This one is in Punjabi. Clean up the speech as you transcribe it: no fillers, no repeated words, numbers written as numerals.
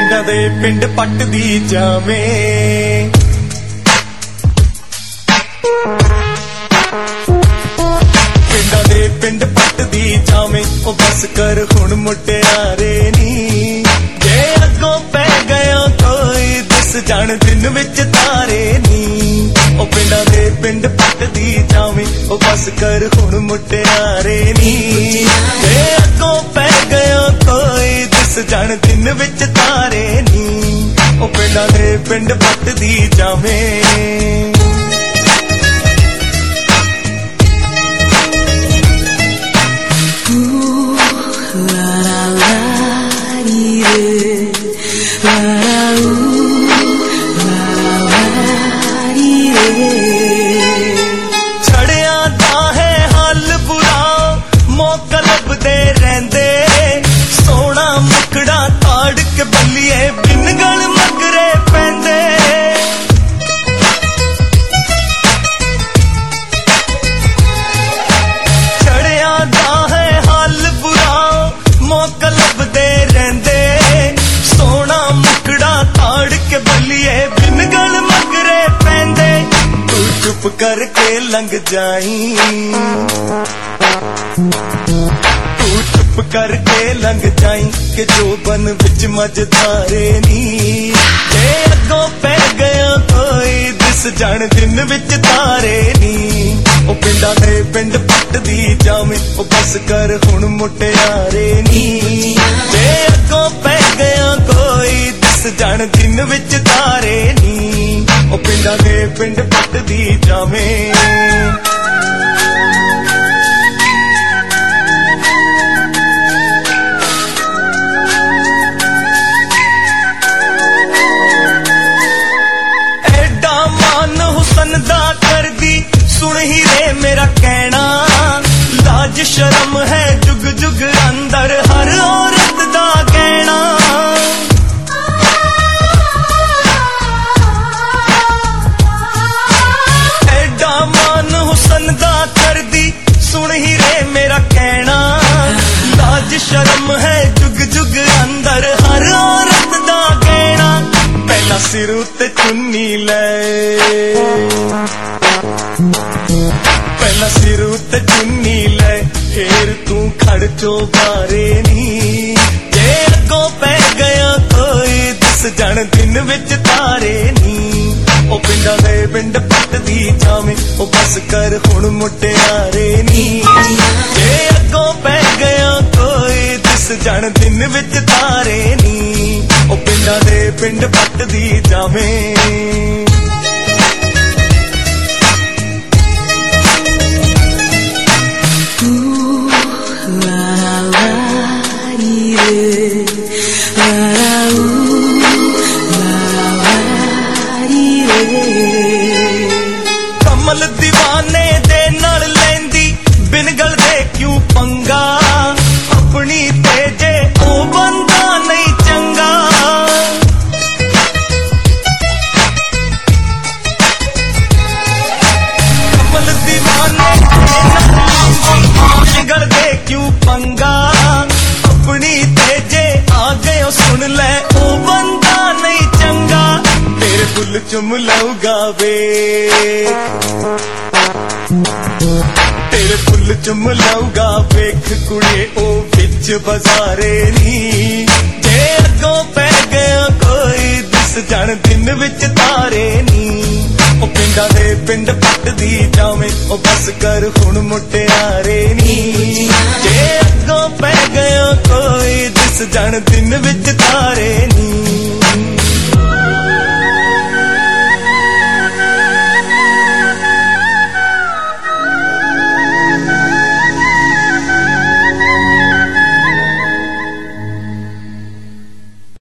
ਪਿੰਡਾਂ ਦੇ ਪਿੰਡ ਪੱਟਦੀ ਜਾਵੇਂ ਪਿੰਡਾਂ ਦੇ ਪਿੰਡ ਪੱਟਦੀ ਜਾਵੇਂ ਉਹ ਬਸ ਕਰ ਹੁਣ ਮੁਟਿਆਰੇ ਨੀ ਜੇ ਅੱਗੋਂ ਪੈ ਗਿਆ ਕੋਈ ਦਿਸ ਜਾਣ ਦਿਨ ਵਿੱਚ ਤਾਰੇ ਨੀ ਉਹ ਪਿੰਡਾਂ ਦੇ ਪਿੰਡ ਪੱਟਦੀ ਜਾਵੇਂ ਉਹ ਬਸ ਕਰ ਹੁਣ ਮੁਟਿਆਰੇ ਨੀ ਜੇ ਅੱਗੋਂ ਪੈ ਗਿਆ ਕੋਈ ਦਿਸ ਜਾਣ ਦਿਨ ਵਿੱਚ ਤਾਰੇ ਨੀ ਉਹ ਪਿੰਡਾਂ ਦੇ ਪਿੰਡ ਪੱਟਦੀ ਜਾਵੇਂ ਛੜਿਆਂ ਦਾ ਹੈ ਹਾਲ ਬੁਰਾ ਮੌਕਾ ਲੱਭਦੇ ਰਹਿੰਦੇ ਸੋਹਣਾ ਮੁਕੜਾ ਤਾੜ ਕੇ ਬੱਲੀਏ ਬਿਨ ਗਲ ਮਗਰੇ ਪੈਂਦੇ ਛੜਿਆਂ ਦਾ ਹੈ ਹਾਲ ਬੁਰਾ ਮੌਕਾ ਲੱਭਦੇ ਰਹਿੰਦੇ ਸੋਹਣਾ ਮੁਕੜਾ ਤਾੜ ਕੇ ਬੱਲੀਏ ਬਿਨ ਗਲ ਮਗਰੇ ਪੈਂਦੇ ਤੂੰ ਚੁੱਪ ਕਰਕੇ ਲੰਘ ਜਾਈਂ ਤੂੰ ਚੁੱਪ ਕਰਕੇ ਲੰਘ ਜਾਈਂ ਕਿ ਜੋਬਨ ਵਿੱਚ ਮਝਧਾਰੇ ਨੀ ਜੇ ਅੱਗੋਂ ਪੈ ਗਿਆ ਕੋਈ ਦਿਸ ਜਾਣ ਦਿਨ ਵਿੱਚ ਤਾਰੇ ਨੀ ਉਹ ਪਿੰਡਾਂ ਦੇ ਪਿੰਡ ਪੱਟਦੀ ਜਾਵੇਂ ਉਹ ਬਸ ਕਰ ਹੁਣ ਮੁਟਿਆਰੇ ਨੀ ਜੇ ਅੱਗੋਂ ਪੈ ਗਿਆ ਕੋਈ ਦਿਸ ਜਾਣ ਦਿਨ ਵਿੱਚ ਤਾਰੇ ਨੀ ਉਹ ਪਿੰਡਾਂ ਦੇ ਪਿੰਡ ਪੱਟਦੀ ਜਾਵੇਂ ਦਾ ਕਰਦੀ ਸੁਣ ਹੀ ਰੇ ਮੇਰਾ ਕਹਿਣਾ ਲਾਜ ਸ਼ਰਮ ਹੈ ਜੁਗ ਜੁਗ ਅੰਦਰ ਹਰ ਔਰਤ ਦਾ ਕਹਿਣਾ ਐਡਾ ਮਾਨ ਹੁਸਨ ਦਾ ਕਰਦੀ ਸੁਣ ਹੀ ਰੇ ਮੇਰਾ ਕਹਿਣਾ ਲਾਜ ਸ਼ਰਮ ਹੈ ਜੁਗ ਜੁਗ ਅੰਦਰ ਹਰ ਔਰਤ ਦਾ ਕਹਿਣਾ ਪਹਿਲਾਂ ਸਿਰ ਉੱਤੇ ਚੁੰਨੀ ਲੈ ਪਹਿਲਾਂ ਸਿਰ ਉੱਤੇ ਚੁੰਨੀ ਲੈ ਫੇਰ ਤੂੰ ਖੜ ਚੋਬਾਰੇ ਨੀ ਜੇ ਅੱਗੋਂ ਪੈ ਗਿਆ ਕੋਈ ਦਿਸ ਜਾਣ ਦਿਨ ਵਿੱਚ ਤਾਰੇ ਨੀ ਉਹ ਪਿੰਡਾਂ ਦੇ ਪਿੰਡ ਪੱਟਦੀ ਜਾਵੇਂ ਉਹ ਬਸ ਕਰ ਹੁਣ ਮੁਟਿਆਰੇ ਨੀ ਜੇ ਅੱਗੋਂ ਪੈ ਗਿਆ ਕੋਈ ਦਿਸ ਜਾਣ ਦਿਨ ਵਿੱਚ ਤਾਰੇ ਨੀ ਉਹ ਪਿੰਡਾਂ ਦੇ ਪਿੰਡ ਪੱਟਦੀ ਜਾਵੇਂ ਕਮਲ ਦੀਵਾਨੇ ਦੇ ਨਾਲ ਲੈਂਦੀ ਬਿਨ ਗਲ ਦੇ ਕਿਉਂ ਪੰਗਾ ਆਪਣੀ ਤੇ ਜੇ ਉਹ ਬੰਦਾ ਨਹੀਂ ਚੰਗਾ ਕਮਲ ਦੀਵਾਨੇ ਬਿਨ ਗਲ ਦੇ ਕਿਉਂ ਪੰਗਾ ਆਪਣੀ ਤੇ ਜੇ ਆ ਗਏ ਸੁਣ ਲੈ ਉਹ ਬੰਦਾ ਨਹੀਂ ਚੰਗਾ ਤੇਰੇ ਫੁੱਲ ਚੁੰਮ ਲਊਗਾ ਵੇ ਤੇਰੇ ਫੁੱਲ ਚੁੰਮ ਲਊਗਾ ਵੇਖ ਕੁੜੇ ਉਹ ਵਿੱਚ ਬਾਜ਼ਾਰੇ ਨੀ ਜੇ ਅੱਗੋਂ ਪੈ ਗਿਆ ਕੋਈ ਦਿਸ ਜਾਣ ਦਿਨ ਵਿੱਚ ਤਾਰੇ ਨੀ ਉਹ ਪਿੰਡਾਂ ਦੇ ਪਿੰਡ ਪੱਟਦੀ ਜਾਵੇਂ ਉਹ ਬਸ ਕਰ ਹੁਣ ਮੁਟਿਆਰੇ ਨੀ ਜੇ ਅੱਗੋਂ ਪੈ ਗਿਆ ਕੋਈ ਦਿਸ ਜਾਣ ਦਿਨ ਵਿੱਚ ਤਾਰੇ ਨੀ